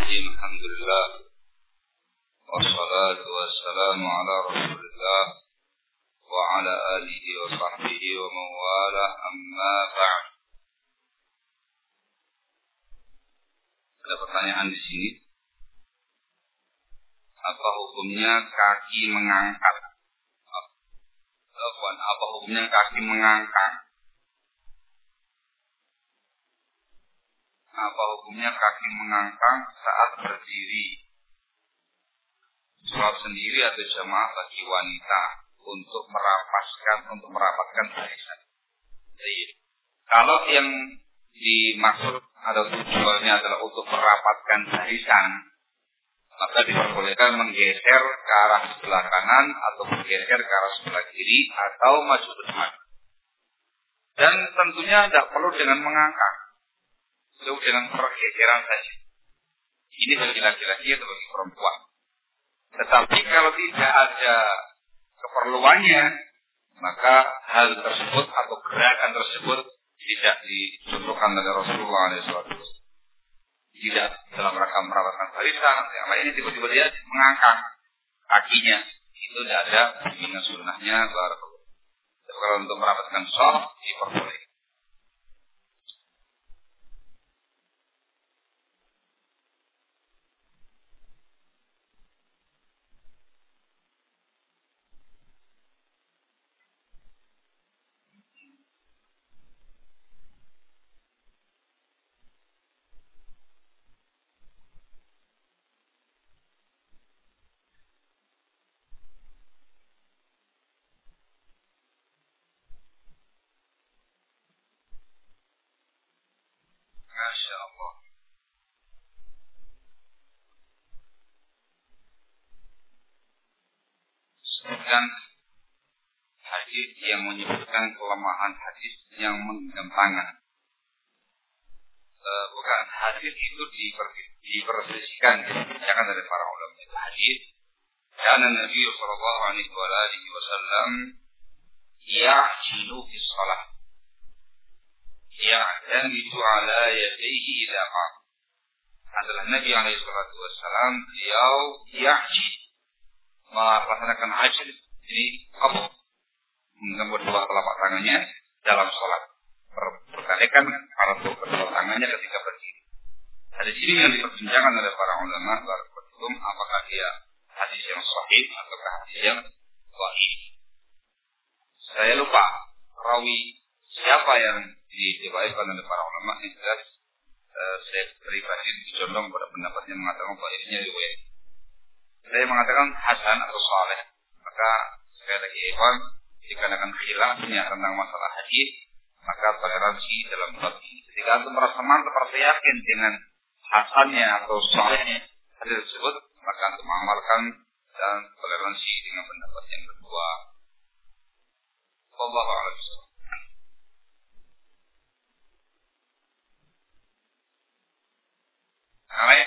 Bismillahirrahmanirrahim. Alhamdulillah. Wassalatu wassalamu ala Rasulillah wa ala alihi wa sahbihi wa mawala amma ba'd. Ada pertanyaan di sini. Apa hukumnya kaki mengangkat? Apa hukumnya kaki mengangkat? Apa hukumnya kaki mengangkat saat berdiri? Sholat sendiri atau jamaah bagi wanita untuk merapatkan barisan. Jadi, kalau yang dimaksud atau tujuannya adalah untuk merapatkan barisan, maka diperbolehkan menggeser ke arah sebelah kanan atau bergeser ke arah sebelah kiri atau maju ke depan. Dan tentunya tidak perlu dengan mengangkat. Itu dengan pergeseran saja. Ini bagi laki-laki atau bagi perempuan. Tetapi kalau tidak ada keperluannya, maka hal tersebut atau gerakan tersebut tidak dicontohkan oleh Rasulullah SAW. Tidak dalam rangka merapatkan barisan, yang lainnya tiba-tiba dia mengangkat kakinya. Itu tidak ada bimbingan sunnahnya. Kalau untuk merapatkan sholat diperbolehkan. Masya Allah. Sebutkan hadis yang menyebutkan kelemahan hadis yang menggenggam tangan. Bukan, hadis itu diperselisihkan, diperbincangkan oleh para ulama. Itu hadis karena Nabi sallallahu alaihi wasallam ya'jilu fi shalah. Ya'tamidu ala yadayhi idza qam. Adalah Nabi alaihi wasallam beliau ya'jil, melaksanakan ajil. Jadi qabd, menggenggam kedua telapak tangannya dalam sholat. Berkalikan para kedua tangannya ketika berdiri. Hadis ini yang diperbincangkan oleh para ulama barakallahu, apakah dia hadis yang sahih atau hadis yang dhaif. Saya lupa rawi siapa yang diriwayatkan oleh para ulama. Yang jelas saya pribadi condong pada pendapat yang mengatakan dhaifnya riwayat. Saya mengatakan hasan atau saleh. Maka sekali lagi ikhwan, dikarenakan khilafnya tentang masalah hadis, maka toleransi dalam bab ini. Ketika antum merasa mantap, merasa yakin dengan hasannya atau salehnya hadis tersebut, maka antum mengamalkan dan toleransi dengan pendapat yang kedua. Wallahu a'lam bishawab. Amin.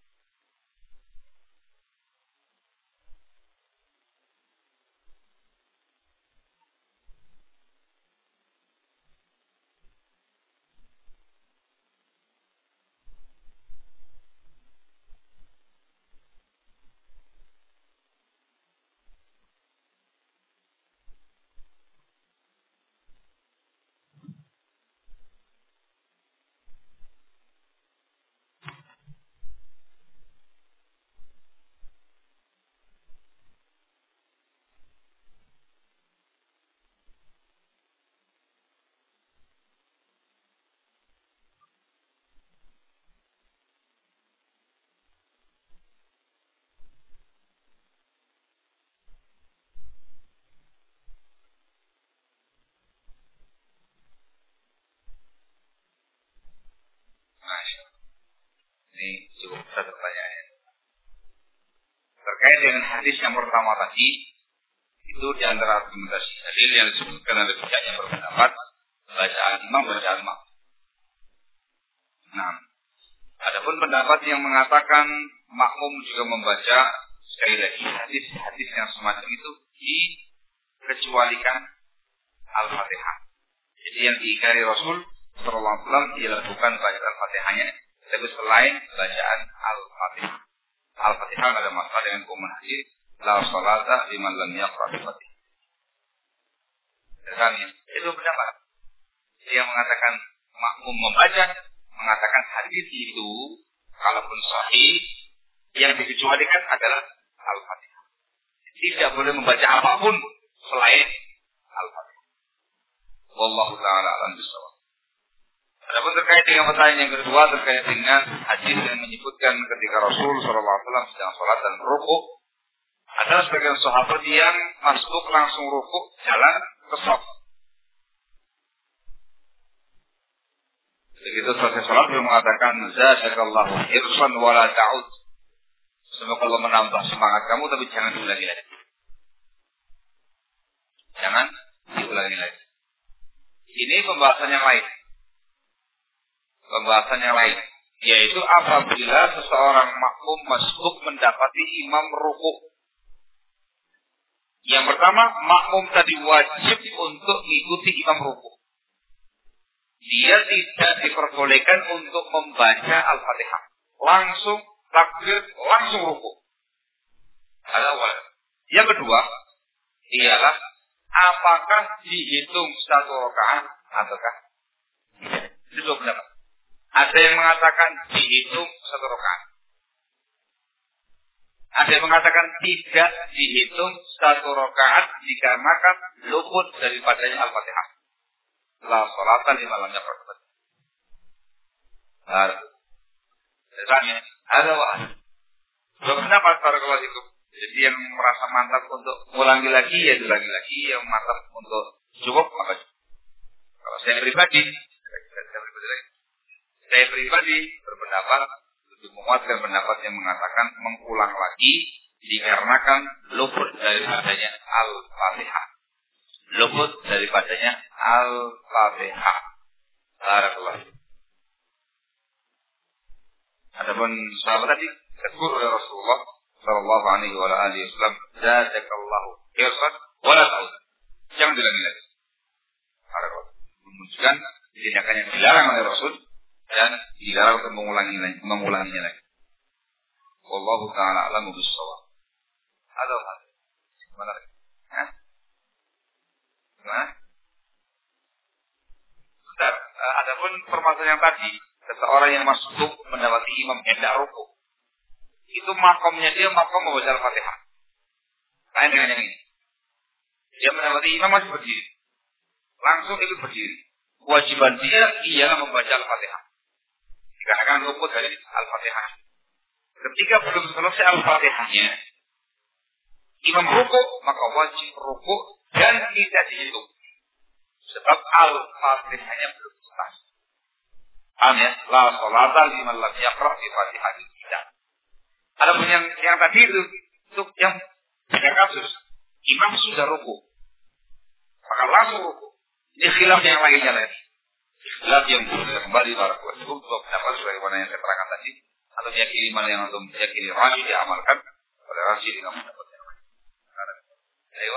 Ini cukup besar pertanyaannya. Terkait dengan hadis yang pertama tadi, itu di antara argumentasi hadis yang disebutkan oleh pihak yang berpendapat bacaan imam, bacaan makmum. Nah, adapun pendapat yang mengatakan makmum juga membaca, sekali lagi hadis yang semacam itu dikecualikan Al-Fatihah. Jadi yang diingkari Rasul sallallahu alaihi wasallam ialah bukan bacaan Al-Fatihahnya, tapi selain bacaan Al-Fatihah. Al-Fatihah ada masalah dengan umum hadis, la sholata liman lam yaqra al-Fatihah. Ya, itu pendapat. Dia mengatakan makmum membaca, mengatakan hadis itu kalaupun sahih yang dikecualikan adalah Al-Fatihah. Tidak boleh membaca apapun selain Al-Fatihah. Wallahu ta'ala a'lam bishawab. Adapun terkait dengan pertanyaan yang kedua terkait dengan hadis yang menyebutkan ketika Rasul SAW sedang sholat dan rukuk, ada sebagian sahabat yang masuk langsung rukuk jalan ke shaf. Begitu selesai sholat beliau mengatakan zadakallahu irsan wala ta'ud. Semoga Allah menambah semangat kamu, tapi jangan diulangi lagi. Jangan diulangi lagi. Ini pembahasan yang lain. Pembahasan yang lain, yaitu apabila seseorang makmum masbuk mendapati imam rukuk. Yang pertama, makmum tadi wajib untuk mengikuti imam rukuk. Dia tidak diperbolehkan untuk membaca Al-Fatihah. Langsung takbir, langsung rukuk. Yang kedua, ialah apakah dihitung satu rakaat ataukah tidak. Itu dua pendapat. Ada yang mengatakan dihitung satu rakaat. Ada yang mengatakan tidak dihitung satu rakaat dikarenakan luput daripadanya Al-Fatihah. La sholata liman lam yaqra al-Fatihah. Ada wahid. Dua pendapat para keluar itu. Jadi yang merasa mantap untuk ulangi lagi, ya ulangi lagi. Yang mantap untuk cukup, maka cukup. Kalau saya pribadi berpendapat untuk menguatkan pendapat yang mengatakan mengulang lagi dikarenakan luput daripadanya Al-Fatihah. Luput daripadanya Al-Fatihah. Barakallahu. Adapun sahabat tadi tegur oleh Rasulullah sallallahu alaihi wasallam, "Jazakallahu khairan wa la ta'ud." Jangan diulangi lagi. Barakallahu. Menunjukkan tindakan yang dilarang oleh Rasul dan dilarang untuk mengulanginya lagi. Wallahu ta'ala a'lamu bis-shawab. Ada hal. Mana lagi? Bentar. Adapun permasalahan yang tadi, seseorang yang masuk mendapati imam hendak rukuk, itu makomnya dia makom membaca Al-Fatihah. Lain dengan yang ini. Dia mendapati imam masih berdiri, langsung ikut berdiri. Kewajiban dia ialah membaca Al-Fatihah. Dikarenakan luput dari Al-Fatihah. Ketika belum selesai Al-Fatihahnya, imam rukuk, maka wajib rukuk dan tidak dihitung. Sebab Al-Fatihahnya belum selesai. Paham ya? La sholata liman lam yaqra bi Fatihahil kitab. Adapun yang tadi itu yang beda kasus, imam sudah rukuk, maka langsung rukuk. Ini khilaf yang lainnya lagi. Khilaf yang kembali para kuat. Cukup pendapat sebagaimana yang saya terangkan tadi, atau meyakini mana yang untuk meyakini rajih diamalkan oleh rajih dengan pendapat yang lain. Ayo.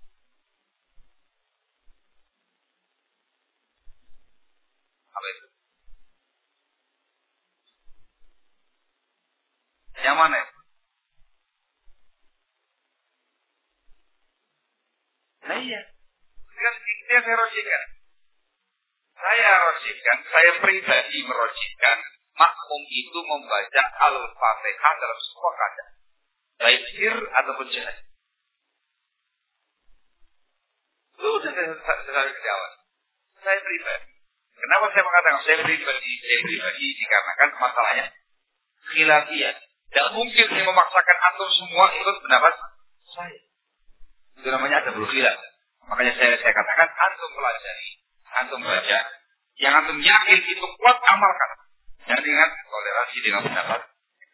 Apa itu? Yang mana itu? Nah iya. Itu yang saya rojihkan. Saya pribadi merojihkan makmum itu membaca Al-Fatihah dalam semua keadaan. Baik sir ataupun jahar. Itu sudah saya jawab. Saya pribadi. Kenapa saya mengatakan saya pribadi dikarenakan masalahnya khilafiyah. Tidak mungkin saya memaksakan antum semua ikut pendapat saya. Itu namanya ada khilaf. Makanya saya katakan antum pelajari, antum baca, yang antum yakin itu kuat amalkan. Jangan ingat toleransi dengan pendapat.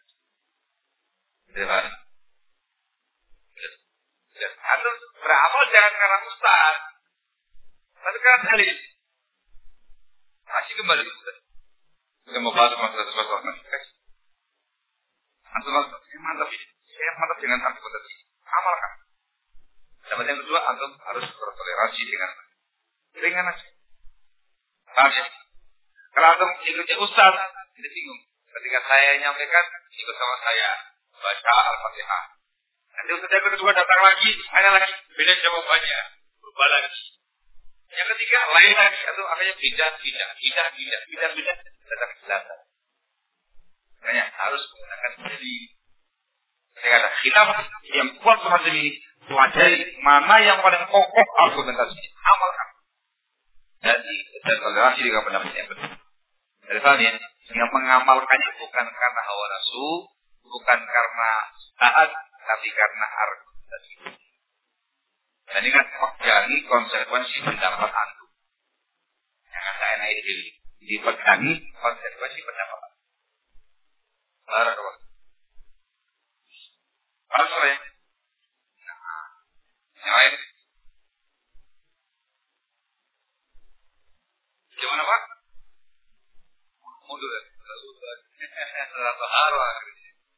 Antum beramal jangan karena ustaz, tapi karena dalil. Masih kembali ustaz. Kita mau bahas masalah antum mantap ini. Saya mantap dengan antum tadi. Amalkan. Sama yang kedua, antum harus bertoleransi dengan ringan aja. Paham ya? Kalau antum ikutnya ustaz, tidak bingung. Ketika saya nyampaikan, ikut sama saya baca Al-Fatihah. Nanti Ustaz yang kedua datang lagi, ada lagi beda jawabannya, berubah lagi. Yang ketiga lain lagi, atau akhirnya pindah, datang ke belakang. Makanya harus menggunakan dalil. Ketika ada khilaf yang kuat semacam ini, pelajari mana yang paling kokoh argumentasinya, amalkan. Dan toleransi juga pendapat yang benar. Dari soalnya, yang mengamalkannya bukan karena hawa nafsu, bukan karena taat, tapi karena argumentasi. Dan ingat, pegangi konsekuensi pendapat antum. Jangan saya naik diri. Dipegangi konsekuensi pendapat antum. Barakallahu. Masuk ya. Nah, yang lain. Gimana Pak? Mundur ya? Sudah baharo akhirnya.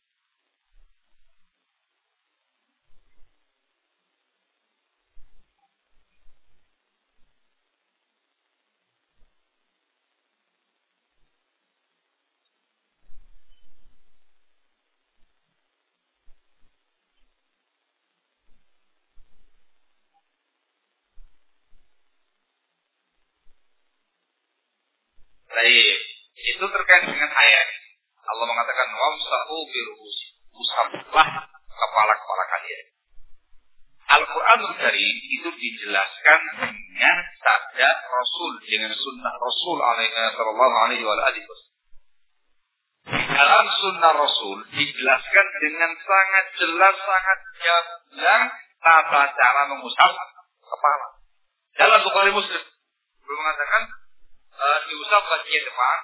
Baik, itu terkait dengan ayat. Allah mengatakan wamsahu biru'usi, usaplah kepala-kepala kalian. Al-Qur'anul Karim itu dijelaskan dengan sabda Rasul, dengan sunnah Rasul sallallahu alaihi wasallam. Dalam sunnah Rasul dijelaskan dengan sangat jelas, sangat gamblang tata cara mengusap kepala. Dalam Bukhari Muslim belum mengatakan diusap bagian depan,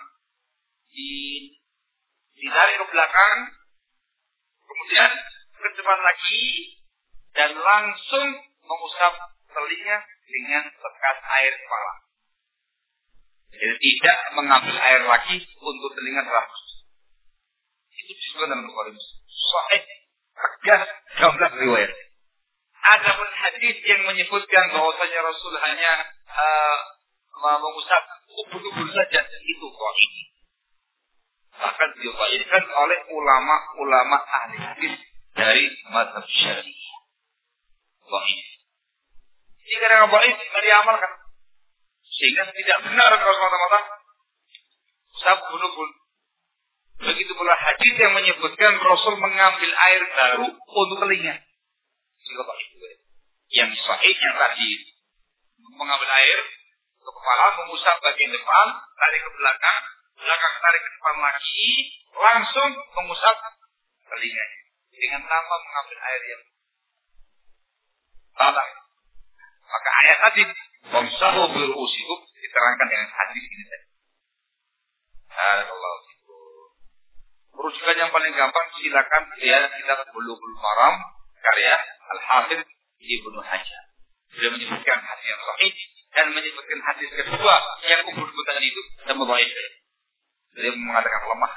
ditarik ke belakang, kemudian ke depan lagi, dan langsung mengusap telinga dengan bekas air kepala. Jadi tidak mengambil air lagi untuk telinga 100%. Itu disebut dalam Bukhari Muslim. Sahih, tegas, gamblang riwayat. Ada pun hadis yang menyebutkan bahwasanya Rasul hanya mengusap ubun-ubun saja, itu dhaif. Bahkan diriwayatkan oleh ulama-ulama ahli hadis dari mazhab Syafi'i. Dhaif. Jika dengan dhaif tidak diamalkan, sehingga tidak benar kalau semata-mata usap ubun-ubun. Begitu pula hadis yang menyebutkan Rasul mengambil air baru untuk telinga. Jika dhaif. Yang sahihnya tadi mengambil air ke kepala, mengusap bagian depan, tarik ke belakang, tarik ke depan lagi, langsung mengusap telinganya dengan tanpa mengambil air yang datang. Maka ayat tadi wamsahu biru'usikum diterangkan dengan hadis ini tadi. Alhamdulillah. Rujukan yang paling gampang silakan lihat kitab Bulughul Maram karya Al-Hafidz Ibnu Hajar. Dia menyebutkan hadis yang sahih dan menyebutkan hadis kedua yang ubun-ubunan itu dan membaik. Dia mengatakan lemah.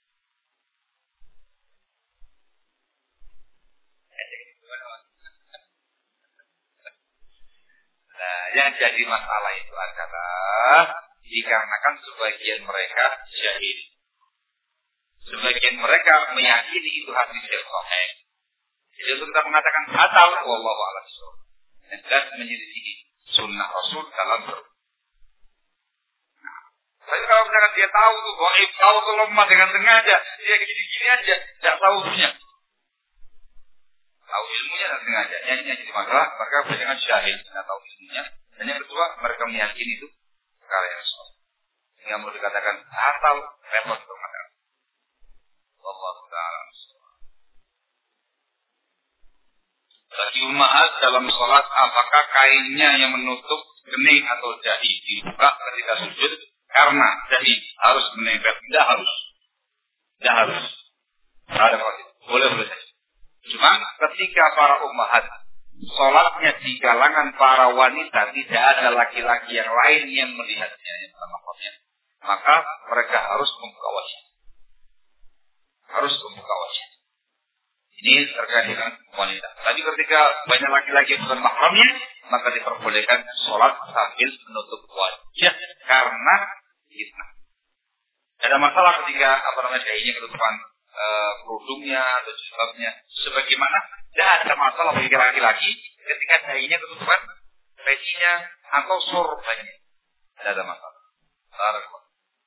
Nah, yang jadi masalah itu adalah dikarenakan sebagian mereka jahil. Sebagian mereka meyakini itu hadis yang sahih. Jadi untuk kita mengatakan batal, wallahu a'lam bishawab. Dan menyelidiki sunnah Rasul dalam tapi kalau misalkan dia tahu tuh dhaif, tahu tuh lemah dengan sengaja, dia gini-gini aja, tidak tahu ilmunya. Tahu ilmunya dan sengaja, yang jadi masalah, mereka berjangan syahid, tidak tahu ilmunya. Dan yang kedua, mereka meyakini itu perkara yang salah. Sehingga mau dikatakan asal repot untuk masalah. Wallahu ta'ala. Bagi ummahat dalam sholat, apakah kainnya yang menutup kening atau dahi dibuka ketika sujud? Karena dahi harus menempel, tidak harus. Ada boleh saja. Cuma ketika para ummahat sholatnya di kalangan para wanita, tidak ada laki-laki yang lain yang melihatnya, yang mahramnya, maka mereka harus membuka wajah. Ini terkait dengan wanita. Tadi ketika banyak laki-laki bukan mahramnya, maka diperbolehkan sholat sambil menutup wajah karena fitnah. Ada masalah ketika dahinya ketutupan kerudungnya atau jilbabnya. Sebagaimana tidak ada masalah bagi laki-laki ketika dahinya ketutupan pecinya atau sorbannya. Tidak ada masalah. Barakallahu.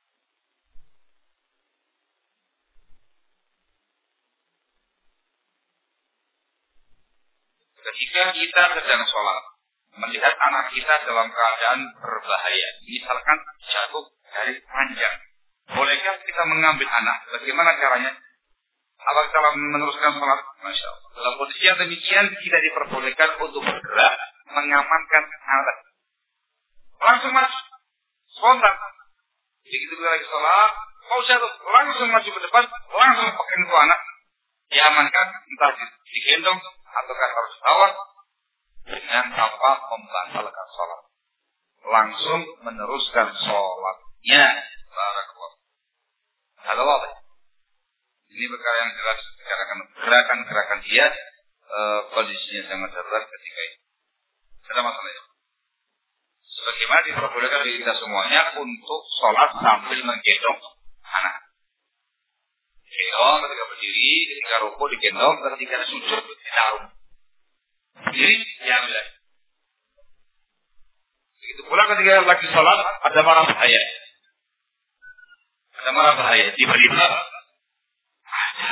Ketika kita sedang sholat, melihat anak kita dalam keadaan berbahaya, misalkan jatuh dari panjang, bolehkah kita mengambil anak? Bagaimana caranya? Apakah kita meneruskan sholat? Masya Allah. Dalam kondisi yang demikian, tidak diperbolehkan untuk bergerak mengamankan anak. Langsung masuk, spontan. Begitu kita lagi sholat, mau jatuh, langsung maju ke depan, langsung pegang itu anak, diamankan, entah digendong ataukah harus bawa dengan tanpa membatalkan sholat. Langsung meneruskan sholatnya. Barakallahu. Halo apa? Ini perkara yang jelas gerakan-gerakan dia kondisinya sangat darurat ketika itu. Ada masalahnya. Sebagaimana diperbolehkan bagi kita semuanya untuk sholat sambil menggendong anak. Gendong ketika berdiri, ketika rukuk digendong, ketika sujud ditaruh. Berdiri diambil. Begitu pula ketika lagi sholat ada marah bahaya. Ada marah bahaya. Tiba-tiba ada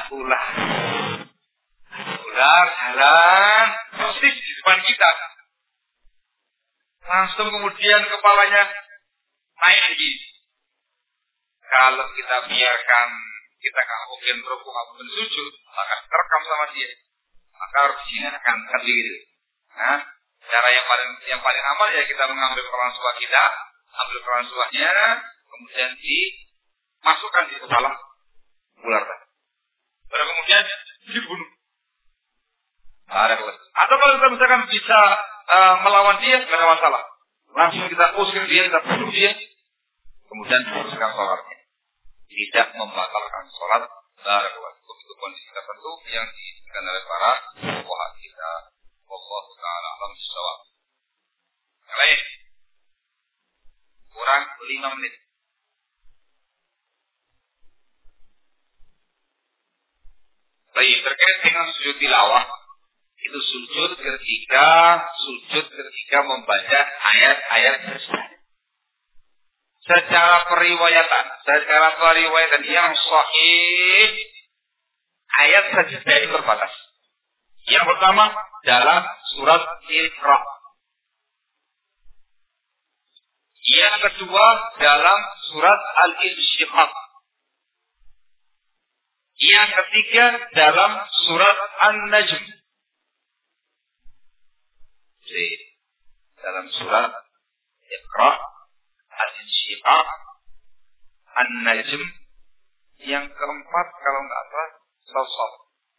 ular jalan persis di depan kita. Langsung kemudian kepalanya naik lagi. Kalau kita biarkan, kita nggak mungkin rukuk ataupun sujud, maka terekam sama dia. Maka harus diingatkan begitu. Nah, cara yang paling aman ya kita mengambil koran suah kita, ambil koran suahnya, kemudian dimasukkan di kepala ular tadi. Baru kemudian dibunuh. Atau kalau kita misalkan bisa melawan dia, tidak ada masalah. Langsung kita usir dia, kita bunuh dia, kemudian teruskan sholatnya. Tidak membatalkan sholat. Itu kondisi tertentu yang diinginkan oleh para fuqaha kita. Wallahu ta'ala a'lam bishawab. Yang lain, kurang 5 menit. Baik, terkait dengan sujud tilawah, itu sujud ketika membaca ayat-ayat tersebut. Secara periwayatan yang sahih, ayat sajdah itu terbatas. Yang pertama dalam surat Iqra. Yang kedua dalam surat Al-Insyiqaq. Yang ketiga dalam surat An-Najm. Dalam surat Iqra, Al-Insyiqaq, An-Najm. Yang keempat kalau nggak salah Saf.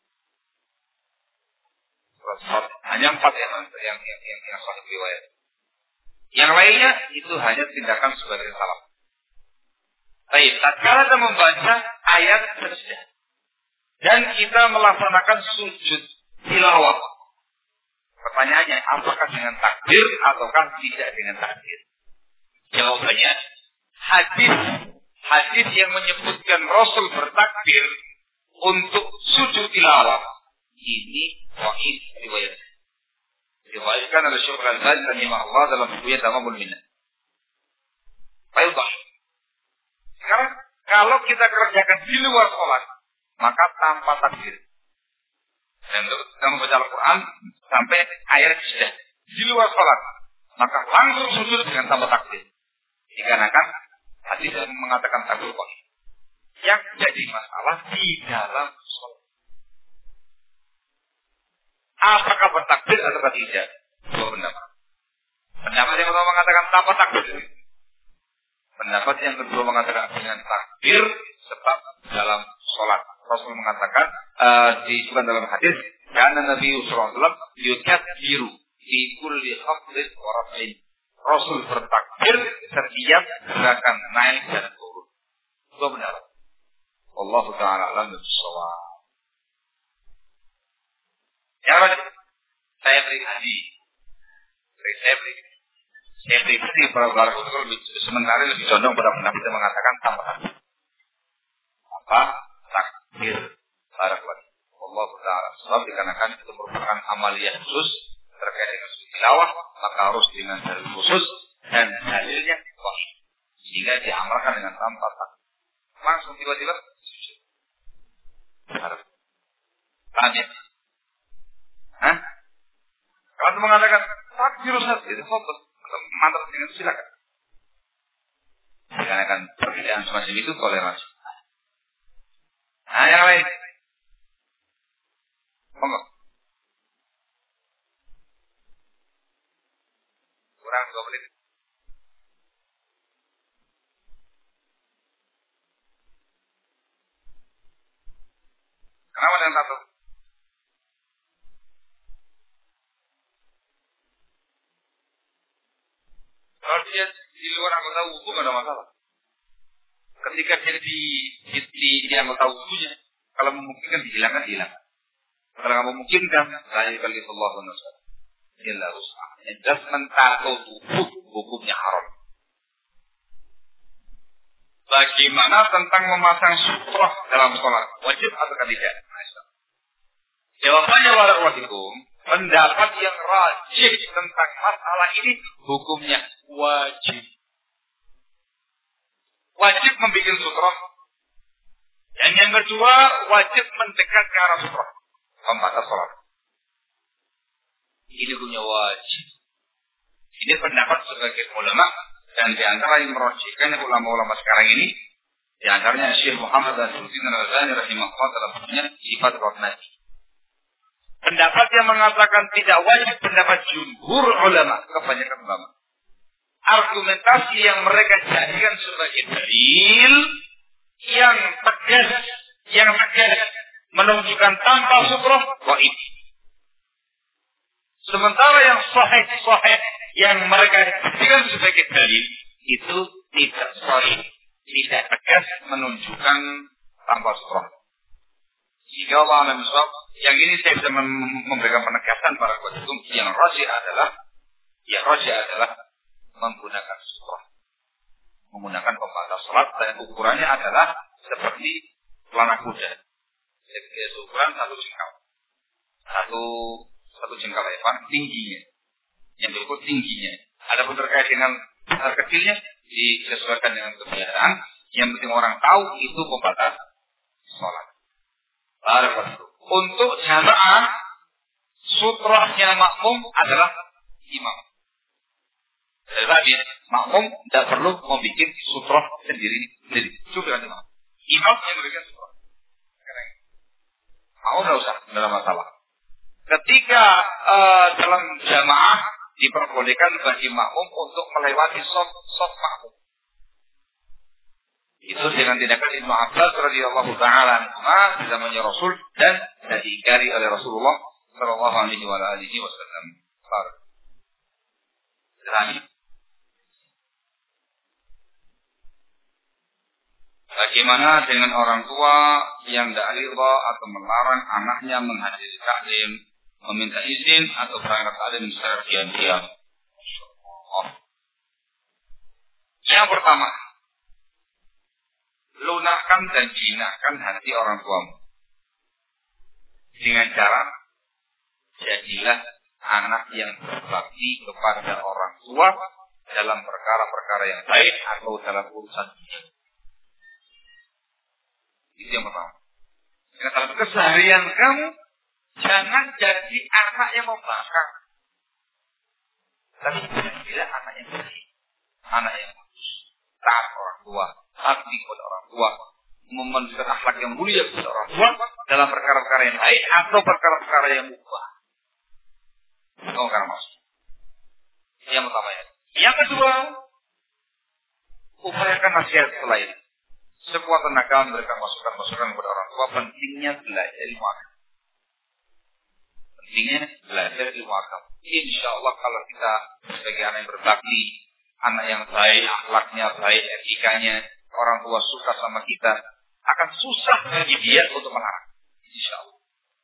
Hanya 4 yang sahih riwayat. Yang lainnya itu hanya tindakan sebagai salam. Baik, tatkala kita membaca ayat sajdah dan kita melaksanakan sujud tilawah. Pertanyaannya, apakah dengan takbir ataukah tidak dengan takbir? Jawabannya, hadis yang menyebutkan Rasul bertakbir untuk sujud tilawah ini sahih riwayat. Diriwayatkan oleh Syekh Al-Albani rahimahullah dalam bukunya Tamamul Minna. Baik. Sekarang kalau kita kerjakan di luar sholat, maka tanpa takbir. Dan kita membaca Al-Quran sampai ayat sudah di luar sholat, maka langsung sujud dengan tanpa takbir. Dikarenakan hadis yang mengatakan takbir sahih. Yang jadi masalah di dalam sholat. Apakah bertakbir atau tidak? Dua pendapat. Pendapat yang pertama mengatakan tanpa takbir. Pendapat yang kedua mengatakan dengan takbir sebab dalam sholat. Rasul mengatakan disebutkan dalam hadis, karena Nabi sallallahu alaihi wasallam yukabbiru fi kulli khafdin wa raf'in. Rasul bertakbir setiap gerakan naik dan turun. Dua pendapat. Wallahu ta'ala a'lam bishawab. Yang lain, saya pribadi, sementara lebih condong pada pendapat yang mengatakan tanpa takbir. takbir. Barakallahu. Allah Ta'ala. Sebab dikarenakan itu merupakan amaliyah khusus terkait dengan tilawah, maka harus dengan dalil khusus dan dalilnya wahyu. Sehingga diamalkan dengan tanpa takbir. Langsung tiba-tiba sujud. Tanya. Hah? Kalau itu mengatakan takbir Ustaz, itu fokus. Mantap dengan silakan. Dikarenakan perbedaan semacam itu toleransi. Nah, yang lain. Monggo. Kurang 2 menit. Kenapa dengan satu? Kalau dia di luar anggota wudhu nggak ada masalah. Ketika dia di anggota wudhunya, kalau memungkinkan dihilangkan. Kalau nggak memungkinkan, la yukallifullahu nafsan illa wus'aha. Adjustment tato tubuh hukumnya haram. Bagaimana tentang memasang sutrah dalam sholat? Wajib atau tidak? Jawabannya walaupun pendapat yang rajih tentang masalah ini hukumnya wajib. Wajib membuat sutrah. Dan yang kedua wajib mendekat ke arah sutrah. Pembatas sholat. Ini hukumnya wajib. Ini pendapat sebagai ulama dan di antara yang merojihkan ulama-ulama sekarang ini, di antaranya Syekh Muhammad Nasruddin Al-Albani rahimahullah dalam bukunya Sifat Salat Nabi. Pendapat yang mengatakan tidak wajib pendapat jumhur ulama, kebanyakan ulama. Argumentasi yang mereka jadikan sebagai dalil yang tegas menunjukkan tanpa sutrah wajib. Sementara yang sahih yang mereka jadikan sebagai dalil itu tidak sahih, tidak tegas menunjukkan tanpa sutrah. Jika Allah menusab, yang ini saya bisa memberikan penegasan para hukum yang rajih adalah menggunakan sutrah, menggunakan pembatas salat dan ukurannya adalah seperti celana kuda. Jadi ukuran satu jengkal lebar tingginya, yang berikut tingginya. Adapun terkait dengan besar kecilnya disesuaikan dengan kebiasaan. Yang penting orang tahu itu pembatas salat. Untuk jamaah, sutrahnya makmum adalah imam. Jadi makmum tidak perlu membuat sutrah sendiri. Cukup dengan imam yang memberikan sutrah. Makmum tidak usah, tidak ada masalah. Ketika dalam jamaah diperbolehkan bagi makmum untuk melewati sof makmum. Itu dengan tindakan Ibnu Abbas radhiyallahu ta'ala anhu di zamannya Rasul dan diingkari oleh Rasulullah sallallahu alaihi wasallam. Bagaimana dengan orang tua yang tidak ridha atau melarang anaknya menghadiri taklim, meminta izin atau berangkat taklim secara diam-diam? Yang pertama, lunakkan dan jinakkan hati orang tuamu dengan cara jadilah anak yang berbakti kepada orang tua dalam perkara-perkara yang baik atau dalam urusan dunia. Itu yang pertama. Karena dalam keseharian kamu jangan jadi anak yang membangkang, tapi jadilah anak yang baik, anak yang bagus, taat orang tua, bakti kepada orang tua, menunjukkan akhlak yang mulia kepada orang tua dalam perkara-perkara yang baik atau perkara-perkara yang mubah. Oh, karena maksud. Yang pertama ya. Yang kedua, upayakan nasihat selain. Sekuat tenaga memberikan masukan-masukan kepada orang tua. Pentingnya belajar ilmu agama. Insya Allah kalau kita sebagai anak yang berbakti, anak yang baik, akhlaknya baik, etikanya, orang tua suka sama kita, akan susah bagi dia untuk melarang. Insya Allah.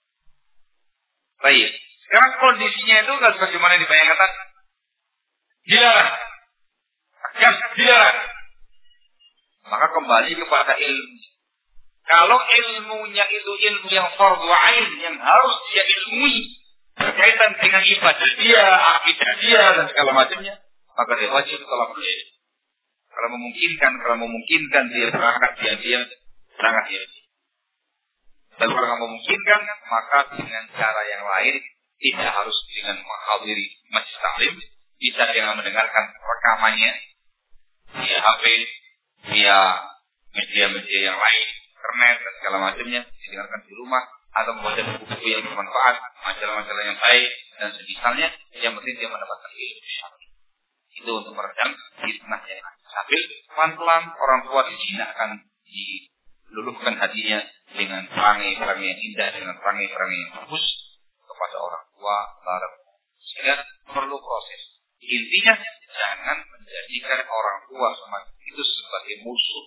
Baik. Sekarang kondisinya itu nggak sebagaimana dibayangkan tadi. Dilarang. Tegas dilarang. Maka kembali kepada ilmu. Kalau ilmunya itu ilmu yang fardhu ain, yang harus dia ilmui berkaitan dengan ibadah dia, akidah dia dan segala macamnya, maka dia wajib tolak beliau. Kalau memungkinkan dia berangkat dia berangkat dia. Dan kalau nggak memungkinkan, maka dengan cara yang lain, tidak harus dengan menghadiri majlis taklim, bisa dengan mendengarkan rekamannya via HP, via media-media yang lain, internet dan segala macamnya, didengarkan di rumah atau membaca buku-buku yang bermanfaat, majalah-majalah yang baik dan semisalnya. Yang penting dia mendapatkan ilmu syar'i. Itu untuk meredam fitnah yang ada. Sambil pelan-pelan orang tua dijinakkan, diluluhkan hatinya dengan perangai-perangai yang indah, dengan perangai-perangai yang bagus kepada orang tua. Sehingga perlu proses. Intinya jangan menjadikan orang tua semacam itu sebagai musuh.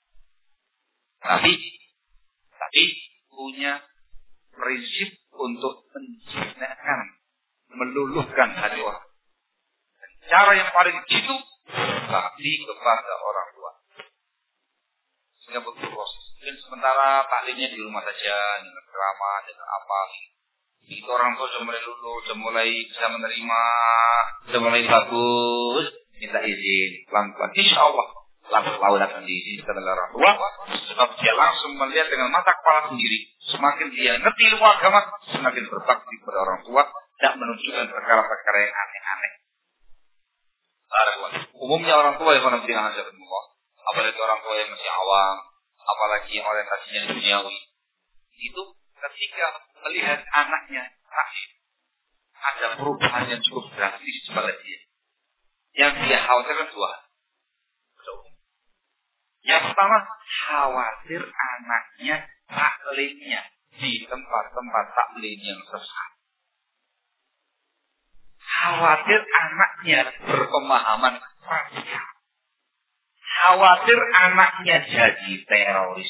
Tapi punya prinsip untuk menjinakkan, meluluhkan hati orang. Dan cara yang paling itu berbakti kepada orang tua. Sehingga butuh proses. Mungkin sementara taklimnya di rumah saja dengan ceramah, dengan apa. Itu orang tua sudah mulai luluh, sudah mulai bisa menerima, sudah mulai bagus. Minta izin pelan-pelan. Insya Allah lalu akan diizinkan oleh orang tua. Sebab dia langsung melihat dengan mata kepala sendiri. Semakin dia ngerti ilmu agama, semakin berbakti kepada orang tua, tidak menunjukkan perkara-perkara yang aneh-aneh. Umumnya orang tua yang mengerti Allah, apalagi orang tua yang masih awam, apalagi yang orientasinya duniawi, itu ketika melihat anaknya ada perubahan yang cukup drastis pada dia, yang dia khawatirkan dua. Yang pertama, khawatir anaknya taklimnya di tempat-tempat taklim yang sesat. Khawatir anaknya berpemahaman radikal. Khawatir anaknya jadi teroris.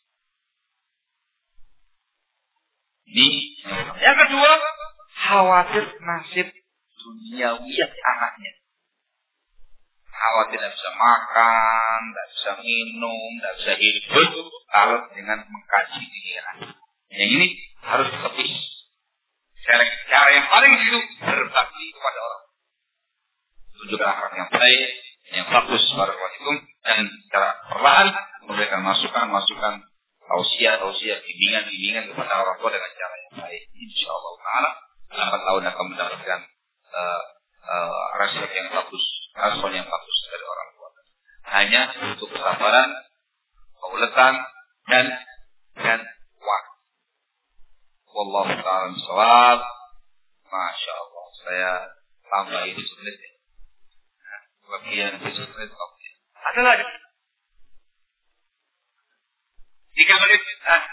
Ini. Yang kedua, khawatir nasib duniawi anaknya. Khawatir tidak bisa makan, tidak bisa minum, tidak bisa hidup kalau dengan mengkaji pikiran. Yang ini harus tepis. Cara yang paling itu berbakti kepada orang. Tunjukkan akhlak yang baik, yang bagus, barakallahu, dan secara perlahan memberikan masukan, tausiah, bimbingan kepada orang tua dengan cara yang baik. Insyaallah taala lambat laun akan mendapatkan respon yang bagus dari orang tua. Hanya butuh kesabaran, keuletan dan waktu. Wallahu ta'ala bishawab. Masya Allah, saya tambah itu sebenarnya. Bagian itu sebenarnya. Ada lagi. 3 menit.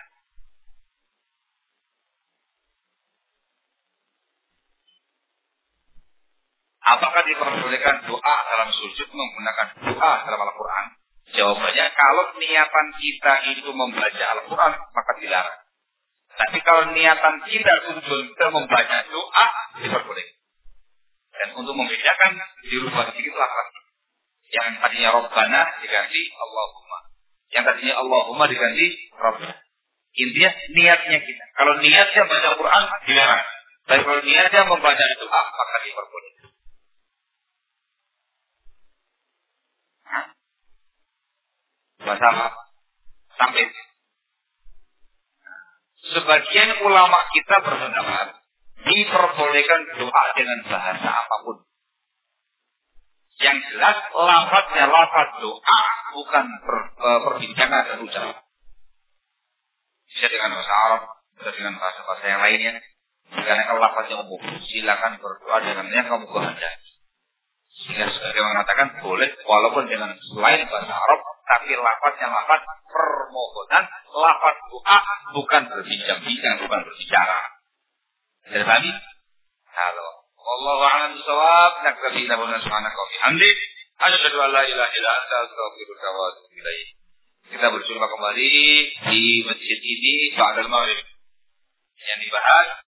Apakah diperbolehkan doa dalam sujud menggunakan doa dalam Al-Quran? Jawabannya, kalau niatan kita itu membaca Al-Quran, maka dilarang. Tapi kalau niatan kita untuk membaca doa, diperbolehkan. Dan untuk membedakan, dirubah sedikit lafaznya. Yang tadinya Rabbana diganti Allahumma. Yang tadinya Allahumma diganti Rabbana. Intinya niatnya kita. Kalau niatnya baca Quran, dilarang. Tapi kalau niatnya membaca doa, maka diperbolehkan. Bahasa sampai sebagian ulama kita berpendapat diperbolehkan doa dengan bahasa apapun. Yang jelas lafaznya lafaz doa, bukan perbincangan dan ucapan. Bisa dengan bahasa Arab, bisa dengan bahasa-bahasa yang lainnya. Karena kalau lafaznya umum, silakan berdoa dengan yang kamu kehendaki. Sehingga sebagian mengatakan boleh walaupun dengan selain bahasa Arab, tapi lafaznya lafaz permohonan, lafaz doa, bukan berbincang-bincang, bukan berbicara. Jadi tadi, halo, wallahu a'lam bishawab. Naktafi lahu subhanaka wa bihamdik, asyhadu an la ilaha illa anta, astaghfiruka wa atubu ilaik. Kita berjumpa kembali di masjid ini ba'dal maghrib. Yang dibahas